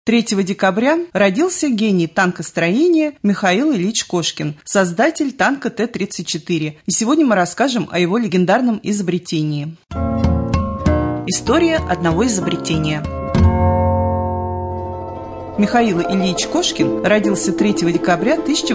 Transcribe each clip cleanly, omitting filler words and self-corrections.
3 декабря родился гений танкостроения Михаил Ильич Кошкин, создатель танка Т-34. И сегодня мы расскажем о его легендарном изобретении. История одного изобретения. Михаил Ильич Кошкин родился 3 декабря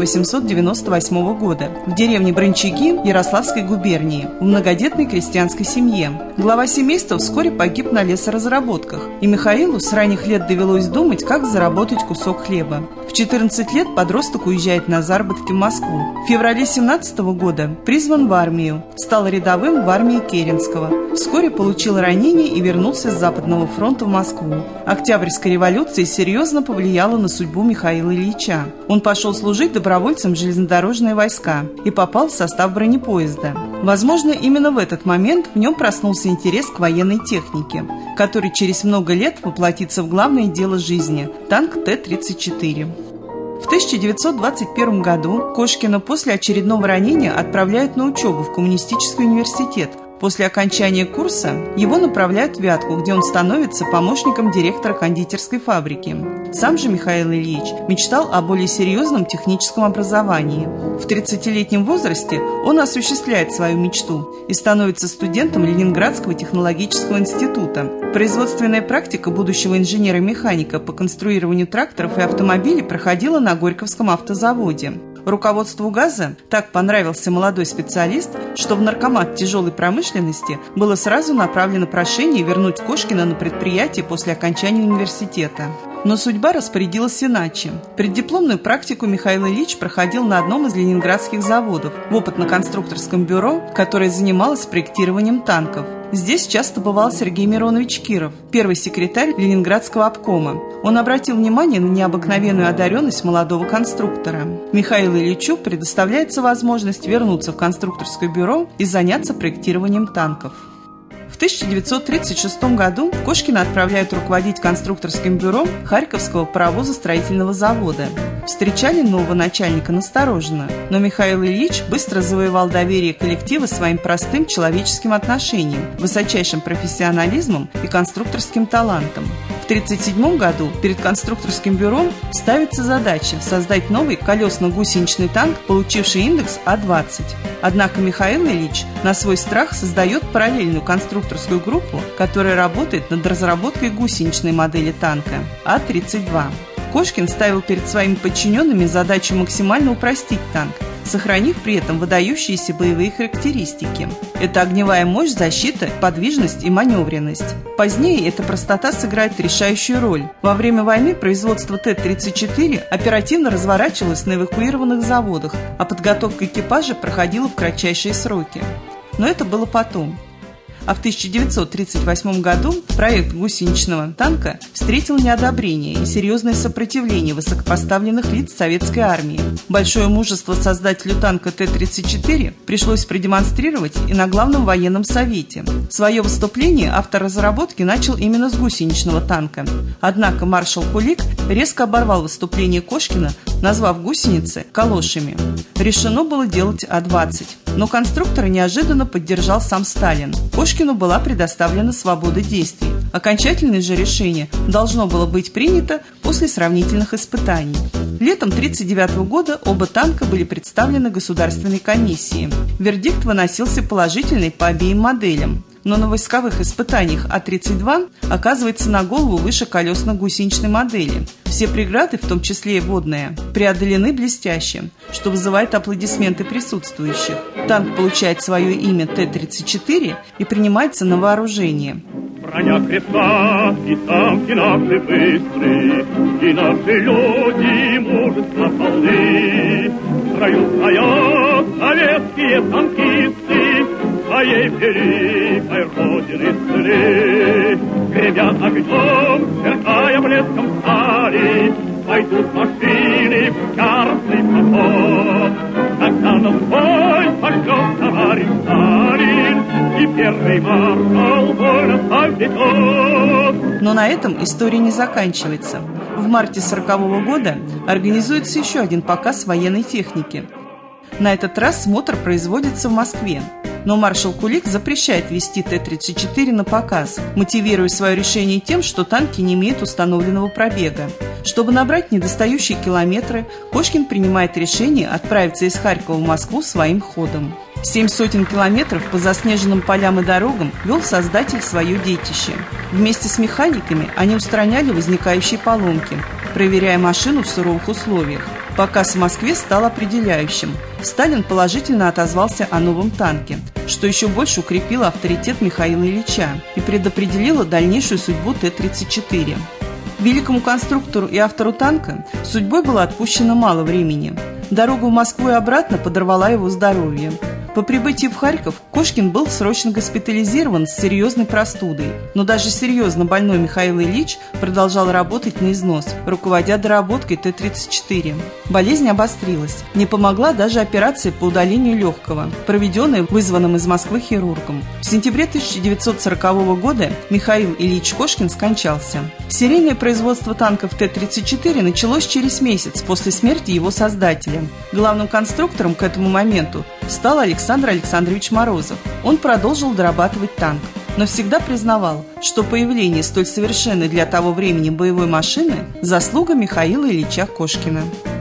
1898 года в деревне Бранчаги Ярославской губернии в многодетной крестьянской семье. Глава семейства вскоре погиб на лесоразработках, и Михаилу с ранних лет довелось думать, как заработать кусок хлеба. В 14 лет подросток уезжает на заработки в Москву. В феврале 17 года призван в армию, стал рядовым в армии Керенского. Вскоре получил ранение и вернулся с Западного фронта в Москву. Октябрьская революция серьезно повлияла на судьбу Михаила Ильича. Он пошел служить добровольцем в железнодорожные войска и попал в состав бронепоезда. Возможно, именно в этот момент в нем проснулся интерес к военной технике, который через много лет воплотится в главное дело жизни – танк Т-34. В 1921 году Кошкина после очередного ранения отправляют на учебу в коммунистический университет. После окончания курса его направляют в Вятку, где он становится помощником директора кондитерской фабрики. Сам же Михаил Ильич мечтал о более серьезном техническом образовании. В 30-летнем возрасте он осуществляет свою мечту и становится студентом Ленинградского технологического института. Производственная практика будущего инженера-механика по конструированию тракторов и автомобилей проходила на Горьковском автозаводе. Руководству ГАЗа так понравился молодой специалист, что в Наркомат тяжелой промышленности было сразу направлено прошение вернуть Кошкина на предприятие после окончания университета. Но судьба распорядилась иначе. Преддипломную практику Михаил Ильич проходил на одном из ленинградских заводов в опытно-конструкторском бюро, которое занималось проектированием танков. Здесь часто бывал Сергей Миронович Киров, первый секретарь Ленинградского обкома. Он обратил внимание на необыкновенную одаренность молодого конструктора. Михаилу Ильичу предоставляется возможность вернуться в конструкторское бюро и заняться проектированием танков. В 1936 году Кошкина отправляют руководить конструкторским бюро Харьковского паровозостроительного завода. Встречали нового начальника настороженно, но Михаил Ильич быстро завоевал доверие коллектива своим простым человеческим отношением, высочайшим профессионализмом и конструкторским талантом. В 1937 году перед конструкторским бюро ставится задача создать новый колесно-гусеничный танк, получивший индекс А-20. Однако Михаил Ильич на свой страх создает параллельную конструкторскую группу, которая работает над разработкой гусеничной модели танка А-32. Кошкин ставил перед своими подчиненными задачу максимально упростить танк, сохранив при этом выдающиеся боевые характеристики. Это огневая мощь, защита, подвижность и маневренность. Позднее эта простота сыграет решающую роль. Во время войны производство Т-34 оперативно разворачивалось на эвакуированных заводах, а подготовка экипажа проходила в кратчайшие сроки. Но это было потом. А в 1938 году проект гусеничного танка встретил неодобрение и серьезное сопротивление высокопоставленных лиц советской армии. Большое мужество создателю танка Т-34 пришлось продемонстрировать и на Главном военном совете. Свое выступление автор разработки начал именно с гусеничного танка. Однако маршал Кулик резко оборвал выступление Кошкина, назвав гусеницы калошами. Решено было делать А-20. Но конструктора неожиданно поддержал сам Сталин. Кошкину была предоставлена свобода действий. Окончательное же решение должно было быть принято после сравнительных испытаний. Летом 1939 года оба танка были представлены Государственной комиссии. Вердикт выносился положительный по обеим моделям. Но на войсковых испытаниях А-32 оказывается на голову выше колесно-гусеничной модели. Все преграды, в том числе и водные, преодолены блестяще, что вызывает аплодисменты присутствующих. Танк получает свое имя Т-34 и принимается на вооружение. Броня крепка, и танки наши быстрые, и наши люди мужество полны. В строю стоят советские танкисты, своей великой родины цели. Гремят огнем, сверкая блеском стали, пойдут машины в яростный поход. Когда на бой пошлет товарищ Сталин, и первый маршал вольно поведет. Но на этом история не заканчивается. В марте 1940 года организуется еще один показ военной техники. На этот раз смотр производится в Москве. Но маршал Кулик запрещает вести Т-34 на показ, мотивируя свое решение тем, что танки не имеют установленного пробега. Чтобы набрать недостающие километры, Кошкин принимает решение отправиться из Харькова в Москву своим ходом. 7 сотен километров по заснеженным полям и дорогам вел создатель свое детище. Вместе с механиками они устраняли возникающие поломки, проверяя машину в суровых условиях. Показ в Москве стал определяющим. Сталин положительно отозвался о новом танке, что еще больше укрепило авторитет Михаила Ильича и предопределило дальнейшую судьбу Т-34. Великому конструктору и автору танка судьбой было отпущено мало времени. Дорога в Москву и обратно подорвала его здоровье. По прибытии в Харьков Кошкин был срочно госпитализирован с серьезной простудой, но даже серьезно больной Михаил Ильич продолжал работать на износ, руководя доработкой Т-34. Болезнь обострилась. Не помогла даже операция по удалению легкого, проведенная вызванным из Москвы хирургом. В сентябре 1940 года Михаил Ильич Кошкин скончался. Серийное производство танков Т-34 началось через месяц после смерти его создателя. Главным конструктором к этому моменту стал Александр Александрович Морозов. Он продолжил дорабатывать танк, но всегда признавал, что появление столь совершенной для того времени боевой машины – заслуга Михаила Ильича Кошкина.